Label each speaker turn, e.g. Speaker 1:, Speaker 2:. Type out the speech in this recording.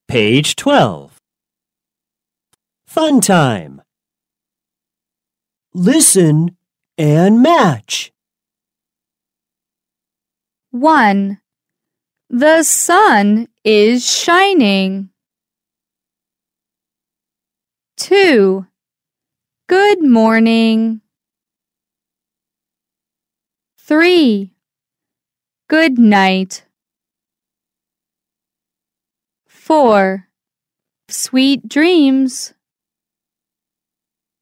Speaker 1: Page 12. Fun time. Listen and match.
Speaker 2: 1. The sun is shining. 2. Good morning. 3. Good night. 4. Sweet dreams.